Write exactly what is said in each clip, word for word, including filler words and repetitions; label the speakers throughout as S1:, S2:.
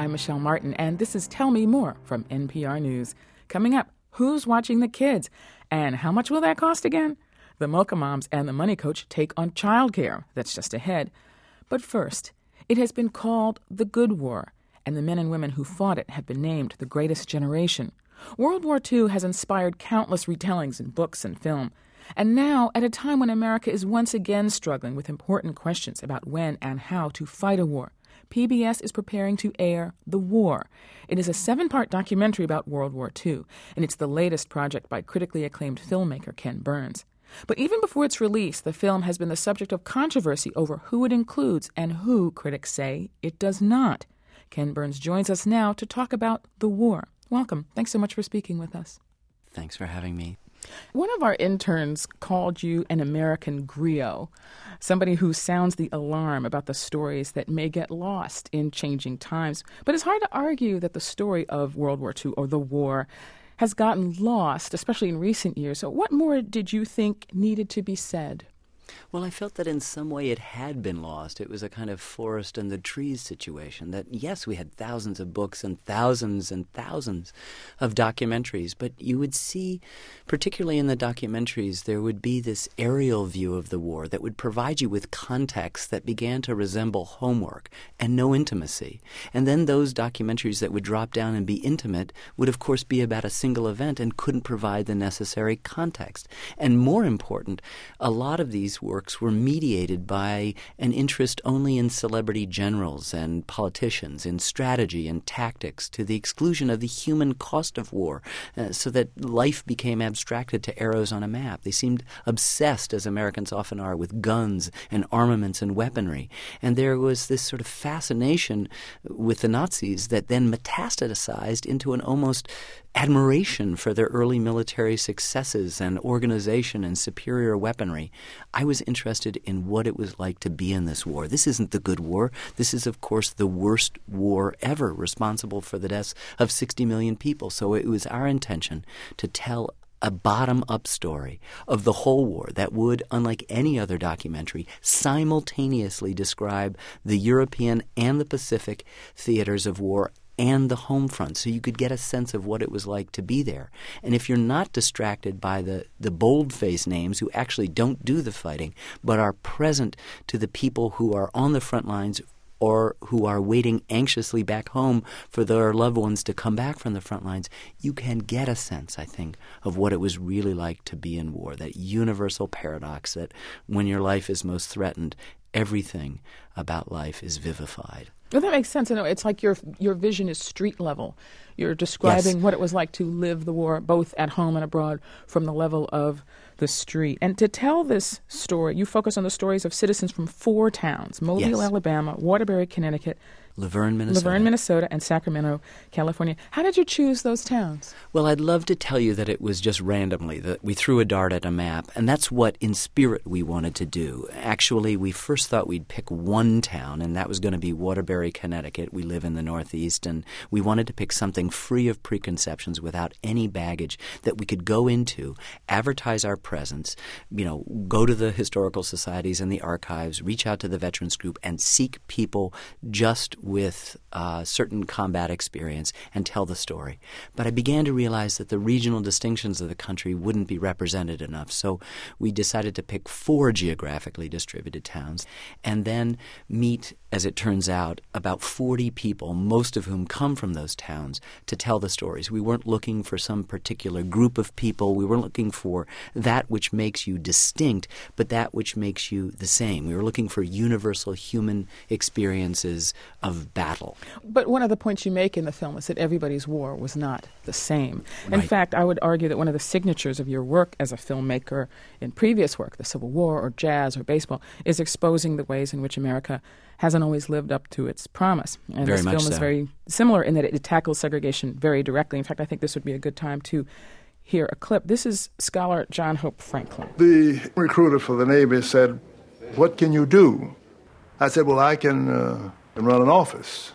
S1: I'm Michelle Martin, and this is Tell Me More from N P R News. Coming up, who's watching the kids? And how much will that cost again? The Mocha Moms and the Money Coach take on childcare. That's just ahead. But first, it has been called the Good War, and the men and women who fought it have been named the greatest generation. World War Two has inspired countless retellings in books and film. And now, at a time when America is once again struggling with important questions about when and how to fight a war, P B S is preparing to air The War. It is a seven-part documentary about World War Two, and it's the latest project by critically acclaimed filmmaker Ken Burns. But even before its release, the film has been the subject of controversy over who it includes and who, critics say, it does not. Ken Burns joins us now to talk about The War. Welcome. Thanks so much for speaking with us.
S2: Thanks for having me.
S1: One of our interns called you an American griot, somebody who sounds the alarm about the stories that may get lost in changing times. But it's hard to argue that the story of World War Two or the war has gotten lost, especially in recent years. So what more did you think needed to be said?
S2: Well, I felt that in some way it had been lost. It was a kind of forest and the trees situation, that yes, we had thousands of books and thousands and thousands of documentaries, but you would see, particularly in the documentaries, there would be this aerial view of the war that would provide you with context that began to resemble homework and no intimacy. And then those documentaries that would drop down and be intimate would, of course, be about a single event and couldn't provide the necessary context. And more important, a lot of these works were mediated by an interest only in celebrity generals and politicians, in strategy and tactics, to the exclusion of the human cost of war, uh, so that life became abstracted to arrows on a map. They seemed obsessed, as Americans often are, with guns and armaments and weaponry. And there was this sort of fascination with the Nazis that then metastasized into an almost admiration for their early military successes and organization and superior weaponry. I was interested in what it was like to be in this war. This isn't the good war. This is, of course, the worst war ever, responsible for the deaths of sixty million people. So it was our intention to tell a bottom-up story of the whole war that would, unlike any other documentary, simultaneously describe the European and the Pacific theaters of war and the home front, so you could get a sense of what it was like to be there. And if you're not distracted by the, the bold-faced names who actually don't do the fighting, but are present to the people who are on the front lines or who are waiting anxiously back home for their loved ones to come back from the front lines, you can get a sense, I think, of what it was really like to be in war, that universal paradox that when your life is most threatened, everything about life is vivified.
S1: Well, that makes sense. You know, it's like your your vision is street level. You're describing
S2: Yes.
S1: what it was like to live the war, both at home and abroad, from the level of the street. And to tell this story, you focus on the stories of citizens from four towns: Mobile,
S2: Yes.
S1: Alabama, Waterbury, Connecticut,
S2: Laverne, Minnesota.
S1: Laverne, Minnesota, and Sacramento, California. How did you choose those towns?
S2: Well, I'd love to tell you that it was just randomly, that we threw a dart at a map, and that's what, in spirit, we wanted to do. Actually, we first thought we'd pick one town, and that was going to be Waterbury, Connecticut. We live in the Northeast, and we wanted to pick something free of preconceptions, without any baggage, that we could go into, advertise our presence, you know, go to the historical societies and the archives, reach out to the Veterans Group, and seek people just with uh, certain combat experience and tell the story. But I began to realize that the regional distinctions of the country wouldn't be represented enough, so we decided to pick four geographically distributed towns and then meet, as it turns out, about forty people, most of whom come from those towns, to tell the stories. We weren't looking for some particular group of people. We weren't looking for that which makes you distinct, but that which makes you the same. We were looking for universal human experiences of battle.
S1: But one of the points you make in the film is that everybody's war was not the same. In
S2: Right.
S1: fact, I would argue that one of the signatures of your work as a filmmaker in previous work, the Civil War or jazz or baseball, is exposing the ways in which America hasn't always lived up to its promise. And
S2: Very
S1: this
S2: much
S1: film is
S2: so.
S1: very similar in that it tackles segregation very directly. In fact, I think this would be a good time to hear a clip. This is scholar John Hope Franklin.
S3: The recruiter for the Navy said, "What can you do?" I said, well, I can uh, run an office.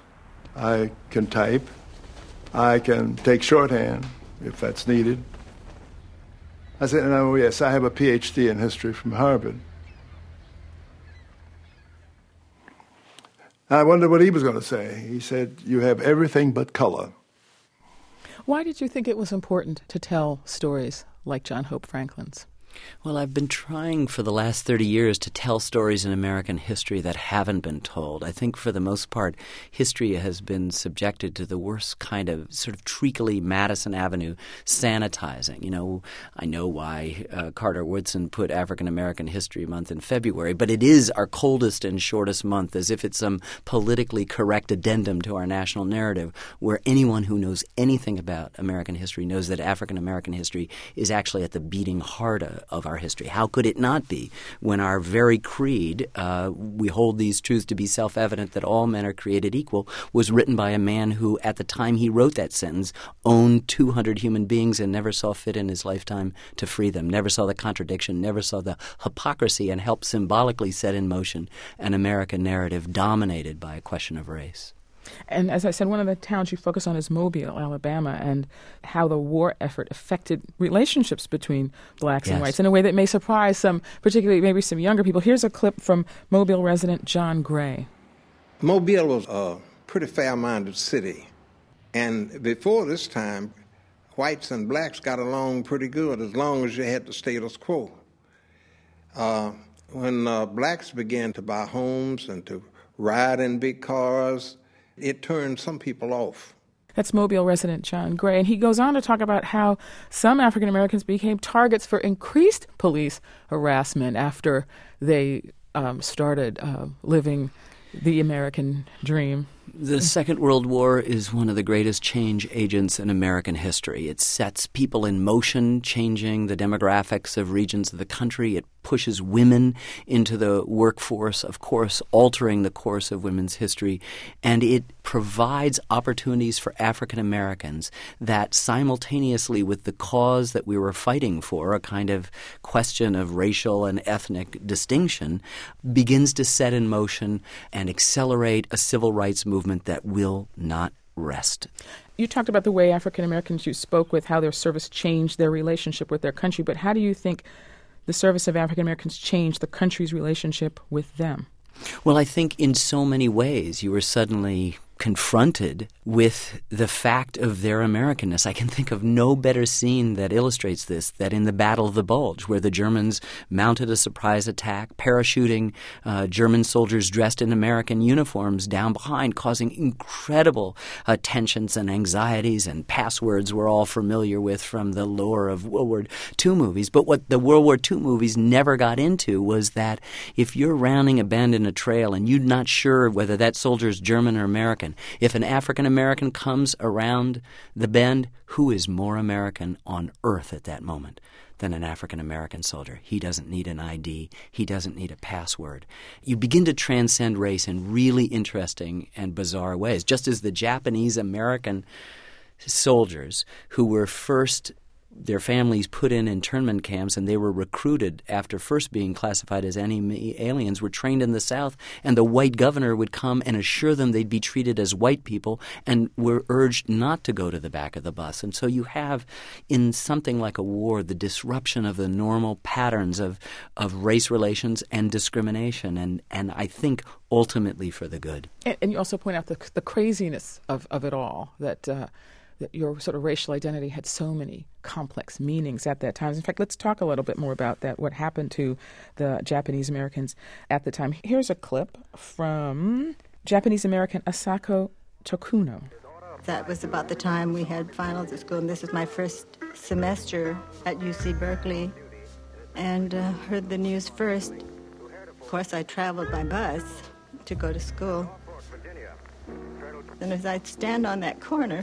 S3: I can type. I can take shorthand if that's needed. I said, oh, yes, I have a P H D in history from Harvard. I wondered what he was going to say. He said, "You have everything but color."
S1: Why did you think it was important to tell stories like John Hope Franklin's?
S2: Well, I've been trying for the last thirty years to tell stories in American history that haven't been told. I think for the most part, history has been subjected to the worst kind of sort of treacly Madison Avenue sanitizing. You know, I know why uh, Carter Woodson put African American History Month in February, but it is our coldest and shortest month, as if it's some politically correct addendum to our national narrative, where anyone who knows anything about American history knows that African American history is actually at the beating heart of of our history. How could it not be when our very creed, uh, we hold these truths to be self-evident that all men are created equal, was written by a man who, at the time he wrote that sentence, owned two hundred human beings and never saw fit in his lifetime to free them, never saw the contradiction, never saw the hypocrisy, and helped symbolically set in motion an American narrative dominated by a question of race.
S1: And as I said, one of the towns you focus on is Mobile, Alabama, and how the war effort affected relationships between blacks
S2: yes.
S1: and whites in a way that may surprise some, particularly maybe some younger people. Here's a clip from Mobile resident John Gray.
S4: Mobile was a pretty fair-minded city. And before this time, whites and blacks got along pretty good as long as you had the status quo. Uh, when uh, blacks began to buy homes and to ride in big cars, it turned some people off.
S1: That's Mobile resident John Gray. And he goes on to talk about how some African Americans became targets for increased police harassment after they um, started uh, living the American dream.
S2: The Second World War is one of the greatest change agents in American history. It sets people in motion, changing the demographics of regions of the country. It pushes women into the workforce, of course, altering the course of women's history. And it provides opportunities for African Americans that simultaneously with the cause that we were fighting for, a kind of question of racial and ethnic distinction, begins to set in motion and accelerate a civil rights movement that will not rest.
S1: You talked about the way African Americans you spoke with, how their service changed their relationship with their country, but how do you think the service of African Americans changed the country's relationship with them?
S2: Well, I think in so many ways you were suddenly confronted with the fact of their Americanness. I can think of no better scene that illustrates this than in the Battle of the Bulge, where the Germans mounted a surprise attack, parachuting uh, German soldiers dressed in American uniforms down behind, causing incredible uh, tensions and anxieties, and passwords we're all familiar with from the lore of World War Two movies. But what the World War Two movies never got into was that if you're rounding a bend in a trail and you're not sure whether that soldier's German or American, if an African American comes around the bend, who is more American on earth at that moment than an African American soldier? He doesn't need an I D. He doesn't need a password. You begin to transcend race in really interesting and bizarre ways, just as the Japanese American soldiers who were first their families put in internment camps, and they were recruited after first being classified as enemy aliens, were trained in the South, and the white governor would come and assure them they'd be treated as white people and were urged not to go to the back of the bus. And so you have, in something like a war, the disruption of the normal patterns of, of race relations and discrimination, and, and I think ultimately for the good.
S1: And, and you also point out the, the craziness of, of it all, that uh, that your sort of racial identity had so many complex meanings at that time. In fact, let's talk a little bit more about that, what happened to the Japanese Americans at the time. Here's a clip from Japanese American Asako Tokuno.
S5: That was about the time we had finals at school, and this was my first semester at U C Berkeley, and uh, heard the news first. Of course, I traveled by bus to go to school. And as I'd stand on that corner,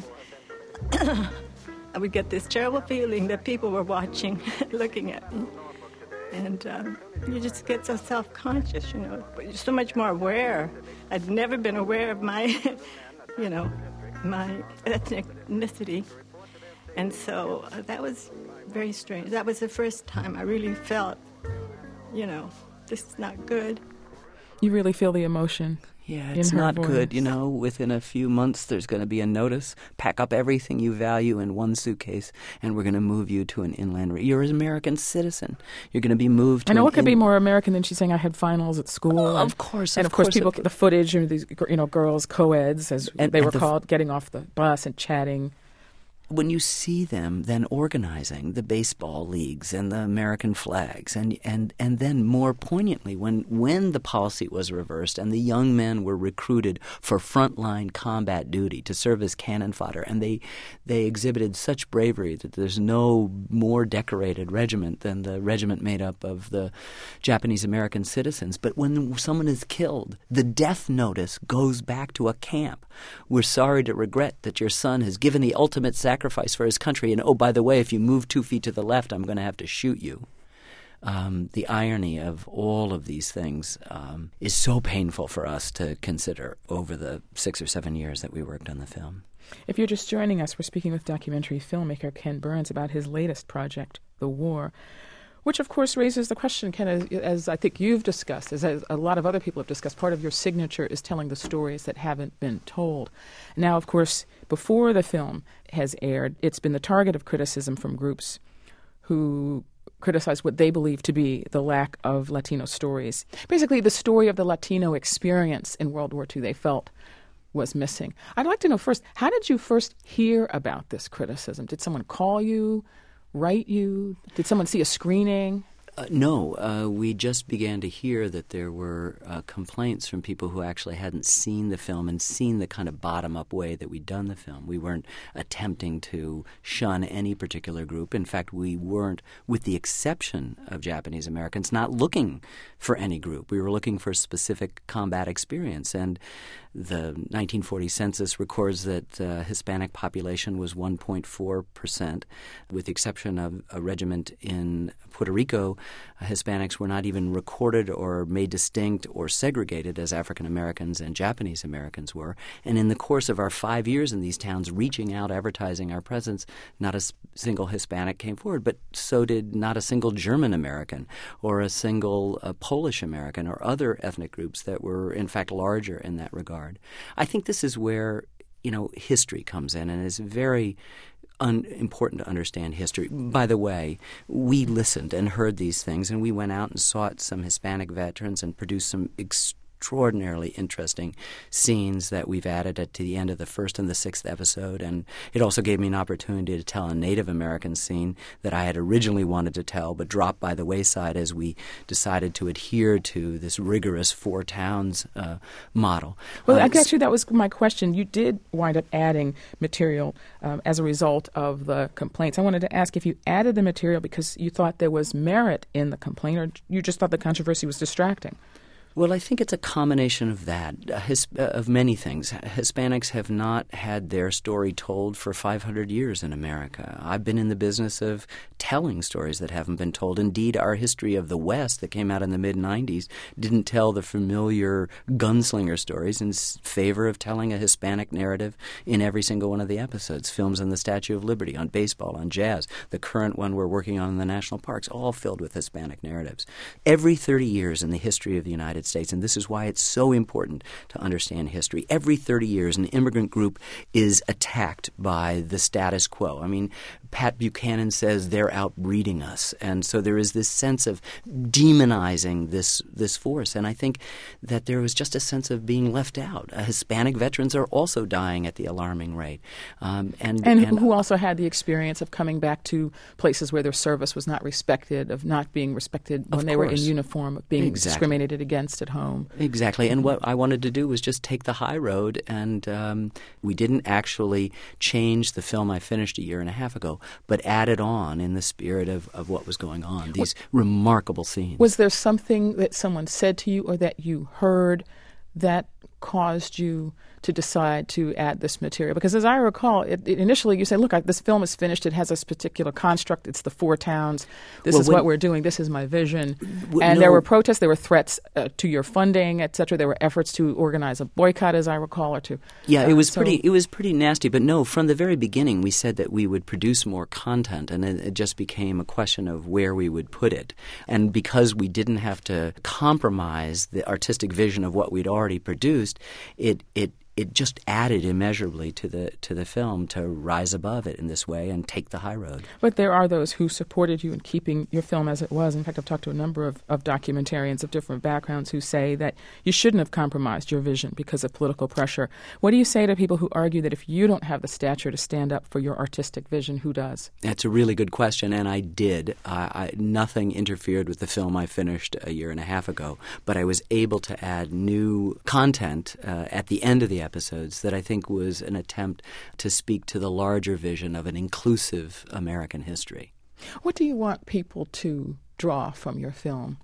S5: I would get this terrible feeling that people were watching, looking at me. And um, you just get so self-conscious, you know, but you're so much more aware. I'd never been aware of my, you know, my ethnicity. And so uh, that was very strange. That was the first time I really felt, you know, this is not good.
S1: You really feel the emotion.
S2: Yeah, it's not voice. Good. You know, within a few months, there's going to be a notice. Pack up everything you value in one suitcase, and we're going to move you to an inland. Re- You're an American citizen. You're going to be moved to
S1: I know
S2: an
S1: what could
S2: in-
S1: be more American than she's saying I had finals at school.
S2: Oh,
S1: and,
S2: of course.
S1: And,
S2: of,
S1: of course,
S2: course
S1: people,
S2: it,
S1: the footage of these, you know, girls, co-eds, as
S2: and,
S1: they
S2: and
S1: were
S2: the,
S1: called, getting off the bus and chatting.
S2: When you see them then organizing the baseball leagues and the American flags, and and, and then more poignantly, when, when the policy was reversed and the young men were recruited for frontline combat duty to serve as cannon fodder, and they they exhibited such bravery that there's no more decorated regiment than the regiment made up of the Japanese American citizens. But when someone is killed, the death notice goes back to a camp. We're sorry to regret that your son has given the ultimate sacrifice for his country, and oh, by the way, if you move two feet to the left, I'm going to have to shoot you. Um, the irony of all of these things um, is so painful for us to consider over the six or seven years that we worked on the film.
S1: If you're just joining us, we're speaking with documentary filmmaker Ken Burns about his latest project, The War, which, of course, raises the question, Ken, as, as I think you've discussed, as, as a lot of other people have discussed, part of your signature is telling the stories that haven't been told. Now, of course, before the film has aired, it's been the target of criticism from groups who criticize what they believe to be the lack of Latino stories. Basically, the story of the Latino experience in World War Two they felt was missing. I'd like to know first, how did you first hear about this criticism? Did someone call you? Write you? Did someone see a screening?
S2: Uh, no, uh, we just began to hear that there were uh, complaints from people who actually hadn't seen the film and seen the kind of bottom-up way that we'd done the film. We weren't attempting to shun any particular group. In fact, we weren't, with the exception of Japanese Americans, not looking for any group. We were looking for a specific combat experience. And the nineteen forty census records that the uh, Hispanic population was one point four percent. With the exception of a regiment in Puerto Rico, uh, Hispanics were not even recorded or made distinct or segregated as African Americans and Japanese Americans were. And in the course of our five years in these towns, reaching out, advertising our presence, not a s- single Hispanic came forward, but so did not a single German American or a single uh, Polish American or other ethnic groups that were, in fact, larger in that regard. I think this is where, you know, history comes in, and it's very un- important to understand history. By the way, we listened and heard these things, and we went out and sought some Hispanic veterans and produced some extraordinary extraordinarily interesting scenes that we've added at, to the end of the first and the sixth episode. And it also gave me an opportunity to tell a Native American scene that I had originally wanted to tell but dropped by the wayside as we decided to adhere to this rigorous four towns uh, model.
S1: Well,
S2: uh,
S1: actually, that was my question. You did wind up adding material um, as a result of the complaints. I wanted to ask if you added the material because you thought there was merit in the complaint, or you just thought the controversy was distracting?
S2: Well, I think it's a combination of that, uh, his, uh, of many things. Hispanics have not had their story told for five hundred years in America. I've been in the business of telling stories that haven't been told. Indeed, our history of the West that came out in the mid nineties didn't tell the familiar gunslinger stories in favor of telling a Hispanic narrative in every single one of the episodes. Films on the Statue of Liberty, on baseball, on jazz, the current one we're working on in the national parks, all filled with Hispanic narratives. Every thirty years in the history of the United States, and this is why it's so important to understand history. Every thirty years, an immigrant group is attacked by the status quo. I mean, Pat Buchanan says they're outbreeding us, and so there is this sense of demonizing this this force. And I think that there was just a sense of being left out. Uh, Hispanic veterans are also dying at the alarming rate, um, and,
S1: and
S2: and
S1: who also had the experience of coming back to places where their service was not respected, of not being respected when they were in uniform, of being
S2: exactly.
S1: discriminated against at home.
S2: Exactly. And what I wanted to do was just take the high road, and um, we didn't actually change the film I finished a year and a half ago, but added on in the spirit of, of what was going on, these what, remarkable scenes.
S1: Was there something that someone said to you or that you heard that caused you to decide to add this material? Because as I recall, it, it initially you said, look, I, this film is finished. It has a particular construct. It's the four towns. This
S2: well,
S1: is
S2: when,
S1: what we're doing. This is my vision.
S2: W-
S1: and
S2: no.
S1: there were protests. There were threats uh, to your funding, et cetera. There were efforts to organize a boycott, as I recall, or to...
S2: Yeah,
S1: uh,
S2: it was
S1: so,
S2: pretty It was pretty nasty. But no, from the very beginning, we said that we would produce more content, and it, it just became a question of where we would put it. And because we didn't have to compromise the artistic vision of what we'd already produced, it it it just added immeasurably to the to the film to rise above it in this way and take the high road.
S1: But there are those who supported you in keeping your film as it was. In fact, I've talked to a number of, of documentarians of different backgrounds who say that you shouldn't have compromised your vision because of political pressure. What do you say to people who argue that if you don't have the stature to stand up for your artistic vision, who does?
S2: That's a really good question, and I did. Uh, I, nothing interfered with the film I finished a year and a half ago, but I was able to add new content uh, at the end of the episodes that I think was an attempt to speak to the larger vision of an inclusive American history.
S1: What do you want people to draw from your film?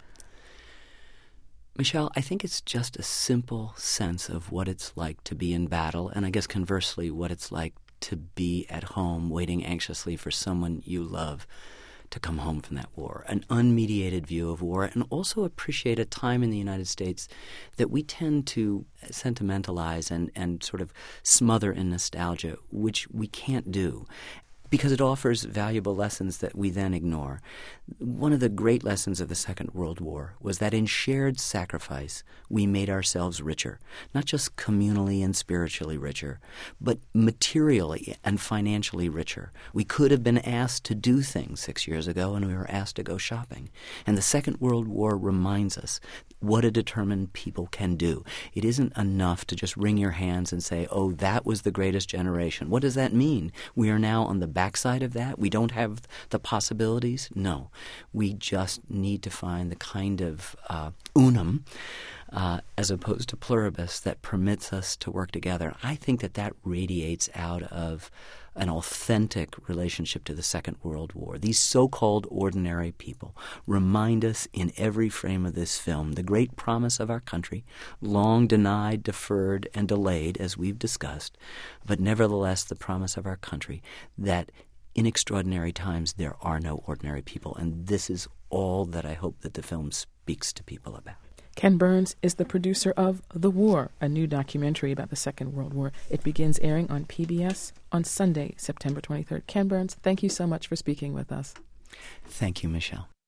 S2: Michelle, I think it's just a simple sense of what it's like to be in battle, and I guess conversely what it's like to be at home waiting anxiously for someone you love to come home from that war, an unmediated view of war, and also appreciate a time in the United States that we tend to sentimentalize and, and sort of smother in nostalgia, which we can't do, because it offers valuable lessons that we then ignore. One of the great lessons of the Second World War was that in shared sacrifice we made ourselves richer, not just communally and spiritually richer, but materially and financially richer. We could have been asked to do things six years ago, and we were asked to go shopping. And the Second World War reminds us what a determined people can do. It isn't enough to just wring your hands and say, oh, that was the greatest generation. What does that mean? We are now on the backside of that? We don't have the possibilities? No. We just need to find the kind of uh, unum uh, as opposed to pluribus that permits us to work together. I think that that radiates out of an authentic relationship to the Second World War. These so-called ordinary people remind us in every frame of this film the great promise of our country, long denied, deferred, and delayed, as we've discussed, but nevertheless the promise of our country that in extraordinary times there are no ordinary people. And this is all that I hope that the film speaks to people about.
S1: Ken Burns is the producer of The War, a new documentary about the Second World War. It begins airing on P B S on Sunday, September twenty-third. Ken Burns, thank you so much for speaking with us.
S2: Thank you, Michelle.